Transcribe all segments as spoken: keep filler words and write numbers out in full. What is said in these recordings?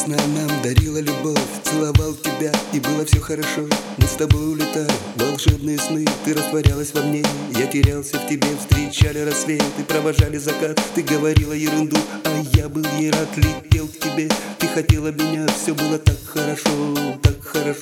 Весна нам дарила любовь, целовал тебя, и было все хорошо. Мы с тобой улетали в волшебные сны, ты растворялась во мне, я терялся в тебе. Встречали рассвет и провожали закат, ты говорила ерунду, а я был ей рад. Летел к тебе, ты хотела меня, все было так хорошо, так хорошо.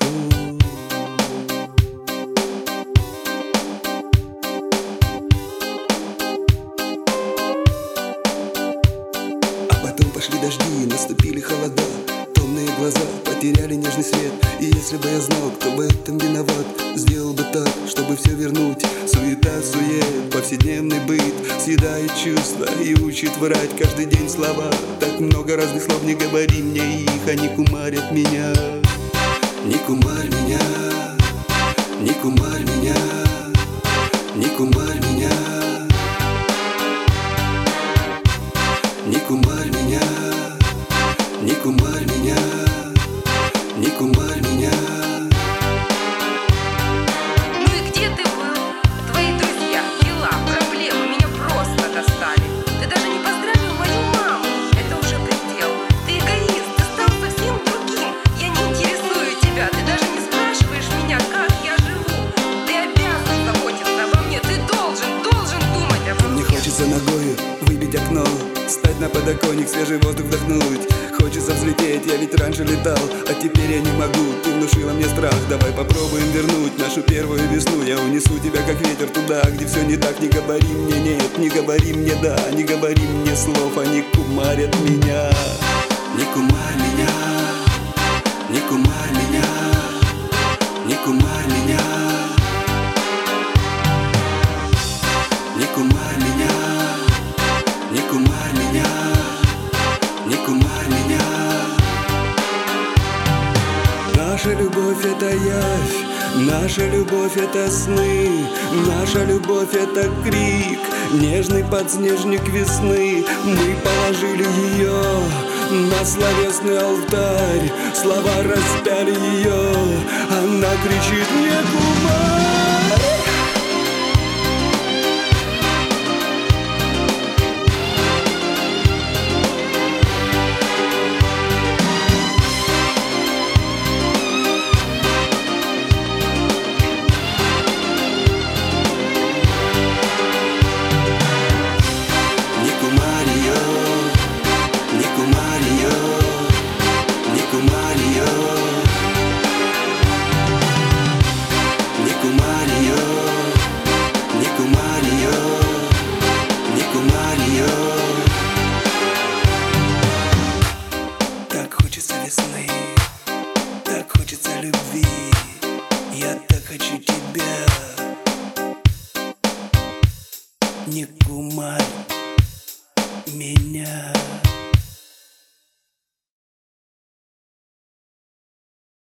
Потом пошли дожди, наступили холода, томные глаза потеряли нежный свет. И если бы я знал, кто в этом виноват, сделал бы так, чтобы все вернуть. Суета, сует, повседневный быт съедает чувства и учит врать каждый день слова. Так много разных слов, не говори мне их, они кумарят меня. Не кумарь меня, не кумарь меня, не кумарь меня, не кумарь меня, не кумарь меня, не кумарь меня. Ну и где ты был? Твои друзья, дела, проблемы меня просто достали. Ты даже не поздравил мою маму, это уже предел. Ты эгоист, ты стал совсем другим. Я не интересую тебя, ты даже не спрашиваешь меня, как я живу. Ты обязан заботиться обо мне, ты должен, должен думать обо мне. Мне хочется ногою выбить окно, встать на подоконник, свежий воздух вдохнуть. Хочется взлететь, я ведь раньше летал, а теперь я не могу. Ты внушила мне страх, давай попробуем вернуть нашу первую весну. Я унесу тебя как ветер туда, где все не так. Не говори мне нет, не говори мне да, не говори мне слов, они кумарят меня. Не кумарь меня, не кумарь меня, не кумарь меня, не кумарь меня, не кумарь меня, не кумарь меня. Наша любовь — это явь, наша любовь — это сны, наша любовь — это крик, нежный подснежник весны. Мы положили ее на словесный алтарь, слова распяли ее, она кричит: не кумарь. Так хочется весны, так хочется любви, я так хочу тебя. Не кумарь меня.